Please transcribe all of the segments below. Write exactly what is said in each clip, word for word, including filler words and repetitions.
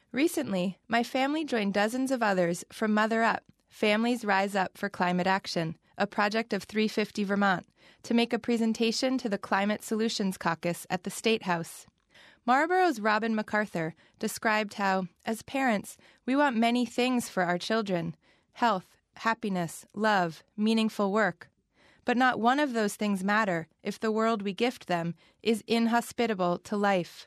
Recently, my family joined dozens of others from Mother Up, Families Rise Up for Climate Action, a project of three fifty Vermont, to make a presentation to the Climate Solutions Caucus at the State House. Marlborough's Robin MacArthur described how, as parents, we want many things for our children: health, happiness, love, meaningful work. But not one of those things matter if the world we gift them is inhospitable to life.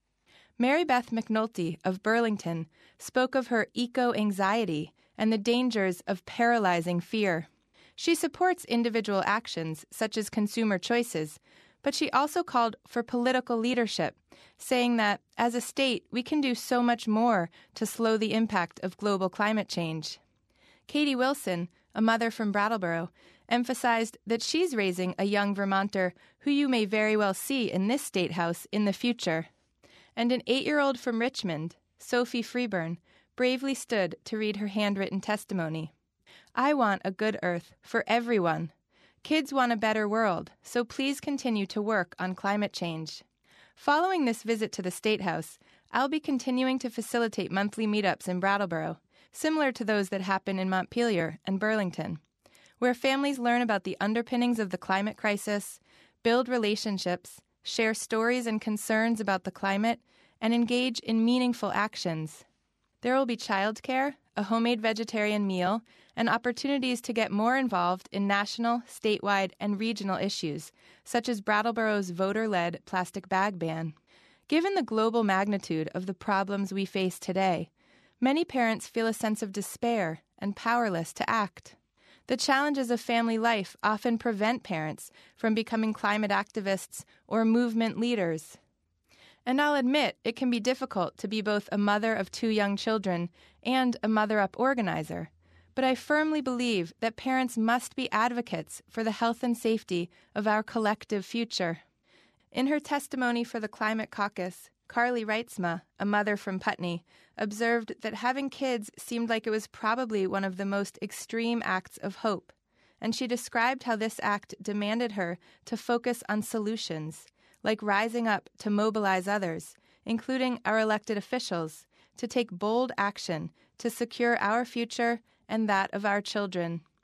Mary Beth McNulty of Burlington spoke of her eco-anxiety and the dangers of paralyzing fear. She supports individual actions such as consumer choices, but she also called for political leadership, saying that, as a state, we can do so much more to slow the impact of global climate change. Katie Wilson, a mother from Brattleboro, emphasized that she's raising a young Vermonter who you may very well see in this State House in the future. And an eight-year-old from Richmond, Sophie Freeburn, bravely stood to read her handwritten testimony. I want a good earth for everyone. Kids want a better world, so please continue to work on climate change. Following this visit to the State House, I'll be continuing to facilitate monthly meetups in Brattleboro, similar to those that happen in Montpelier and Burlington, where families learn about the underpinnings of the climate crisis, build relationships, share stories and concerns about the climate, and engage in meaningful actions. There will be childcare, a homemade vegetarian meal, and opportunities to get more involved in national, statewide, and regional issues, such as Brattleboro's voter-led plastic bag ban. Given the global magnitude of the problems we face today, many parents feel a sense of despair and powerless to act. The challenges of family life often prevent parents from becoming climate activists or movement leaders. And I'll admit it can be difficult to be both a mother of two young children and a Mother Up organizer, but I firmly believe that parents must be advocates for the health and safety of our collective future. In her testimony for the Climate Caucus, Carly Reitzma, a mother from Putney, observed that having kids seemed like it was probably one of the most extreme acts of hope, and she described how this act demanded her to focus on solutions, like rising up to mobilize others, including our elected officials, to take bold action to secure our future and that of our children.